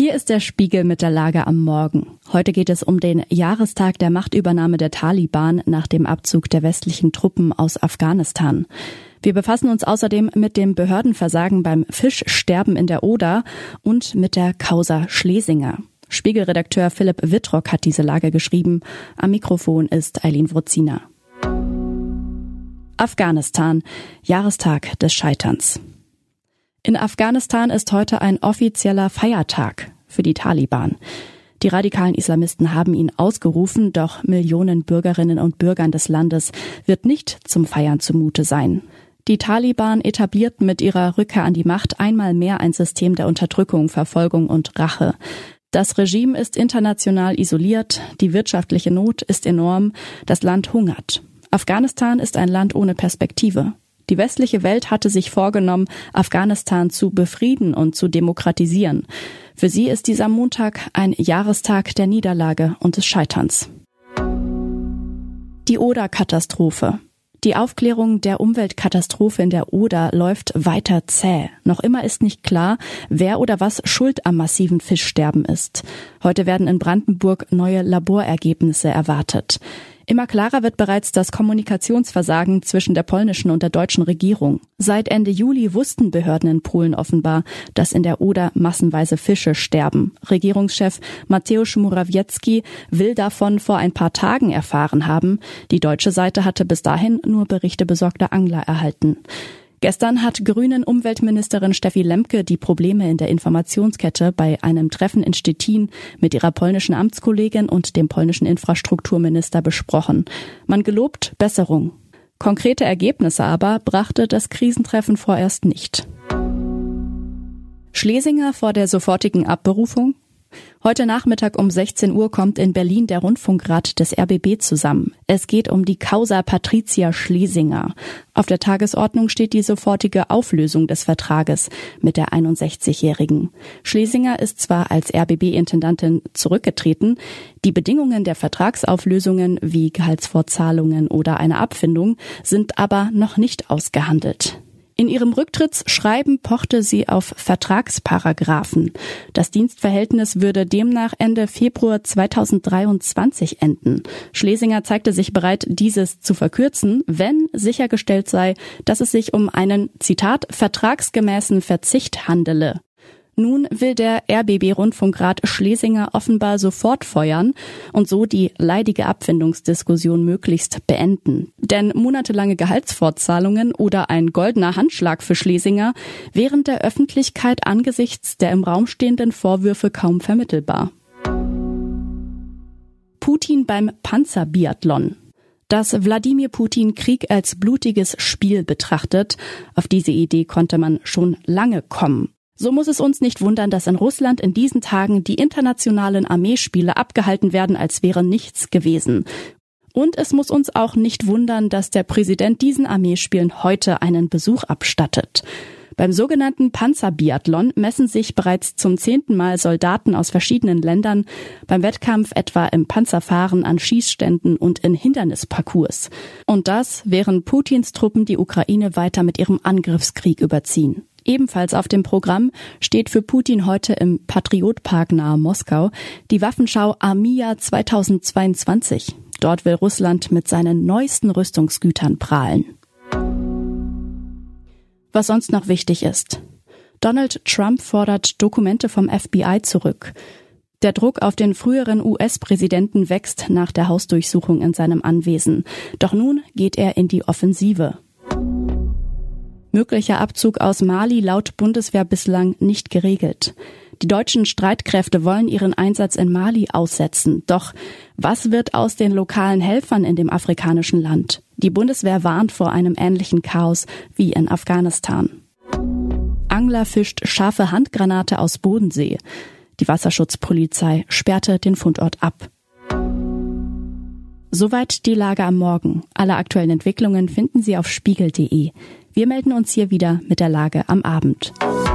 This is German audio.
Hier ist der Spiegel mit der Lage am Morgen. Heute geht es um den Jahrestag der Machtübernahme der Taliban nach dem Abzug der westlichen Truppen aus Afghanistan. Wir befassen uns außerdem mit dem Behördenversagen beim Fischsterben in der Oder und mit der Causa Schlesinger. Spiegelredakteur Philipp Wittrock hat diese Lage geschrieben. Am Mikrofon ist Eileen Wruzina. Afghanistan, Jahrestag des Scheiterns. In Afghanistan ist heute ein offizieller Feiertag für die Taliban. Die radikalen Islamisten haben ihn ausgerufen, doch Millionen Bürgerinnen und Bürgern des Landes wird nicht zum Feiern zumute sein. Die Taliban etablierten mit ihrer Rückkehr an die Macht einmal mehr ein System der Unterdrückung, Verfolgung und Rache. Das Regime ist international isoliert, die wirtschaftliche Not ist enorm, das Land hungert. Afghanistan ist ein Land ohne Perspektive. Die westliche Welt hatte sich vorgenommen, Afghanistan zu befrieden und zu demokratisieren. Für sie ist dieser Montag ein Jahrestag der Niederlage und des Scheiterns. Die Oder-Katastrophe. Die Aufklärung der Umweltkatastrophe in der Oder läuft weiter zäh. Noch immer ist nicht klar, wer oder was schuld am massiven Fischsterben ist. Heute werden in Brandenburg neue Laborergebnisse erwartet. Immer klarer wird bereits das Kommunikationsversagen zwischen der polnischen und der deutschen Regierung. Seit Ende Juli wussten Behörden in Polen offenbar, dass in der Oder massenweise Fische sterben. Regierungschef Mateusz Morawiecki will davon vor ein paar Tagen erfahren haben. Die deutsche Seite hatte bis dahin nur Berichte besorgter Angler erhalten. Gestern hat Grünen-Umweltministerin Steffi Lemke die Probleme in der Informationskette bei einem Treffen in Stettin mit ihrer polnischen Amtskollegin und dem polnischen Infrastrukturminister besprochen. Man gelobt Besserung. Konkrete Ergebnisse aber brachte das Krisentreffen vorerst nicht. Schlesinger vor der sofortigen Abberufung? Heute Nachmittag um 16 Uhr kommt in Berlin der Rundfunkrat des RBB zusammen. Es geht um die Causa Patricia Schlesinger. Auf der Tagesordnung steht die sofortige Auflösung des Vertrages mit der 61-Jährigen. Schlesinger ist zwar als RBB-Intendantin zurückgetreten, die Bedingungen der Vertragsauflösungen wie Gehaltsfortzahlungen oder eine Abfindung sind aber noch nicht ausgehandelt. In ihrem Rücktrittsschreiben pochte sie auf Vertragsparagraphen. Das Dienstverhältnis würde demnach Ende Februar 2023 enden. Schlesinger zeigte sich bereit, dieses zu verkürzen, wenn sichergestellt sei, dass es sich um einen, Zitat, vertragsgemäßen Verzicht handele. Nun will der RBB-Rundfunkrat Schlesinger offenbar sofort feuern und so die leidige Abfindungsdiskussion möglichst beenden. Denn monatelange Gehaltsfortzahlungen oder ein goldener Handschlag für Schlesinger wären der Öffentlichkeit angesichts der im Raum stehenden Vorwürfe kaum vermittelbar. Putin beim Panzerbiathlon. Dass Wladimir Putin Krieg als blutiges Spiel betrachtet, auf diese Idee konnte man schon lange kommen. So muss es uns nicht wundern, dass in Russland in diesen Tagen die internationalen Armeespiele abgehalten werden, als wäre nichts gewesen. Und es muss uns auch nicht wundern, dass der Präsident diesen Armeespielen heute einen Besuch abstattet. Beim sogenannten Panzerbiathlon messen sich bereits zum 10. Mal Soldaten aus verschiedenen Ländern beim Wettkampf etwa im Panzerfahren, an Schießständen und in Hindernisparcours. Und das, während Putins Truppen die Ukraine weiter mit ihrem Angriffskrieg überziehen. Ebenfalls auf dem Programm steht für Putin heute im Patriotpark nahe Moskau die Waffenschau Armia 2022. Dort will Russland mit seinen neuesten Rüstungsgütern prahlen. Was sonst noch wichtig ist. Donald Trump fordert Dokumente vom FBI zurück. Der Druck auf den früheren US-Präsidenten wächst nach der Hausdurchsuchung in seinem Anwesen. Doch nun geht er in die Offensive. Möglicher Abzug aus Mali laut Bundeswehr bislang nicht geregelt. Die deutschen Streitkräfte wollen ihren Einsatz in Mali aussetzen. Doch was wird aus den lokalen Helfern in dem afrikanischen Land? Die Bundeswehr warnt vor einem ähnlichen Chaos wie in Afghanistan. Angler fischt scharfe Handgranate aus Bodensee. Die Wasserschutzpolizei sperrte den Fundort ab. Soweit die Lage am Morgen. Alle aktuellen Entwicklungen finden Sie auf spiegel.de. Wir melden uns hier wieder mit der Lage am Abend.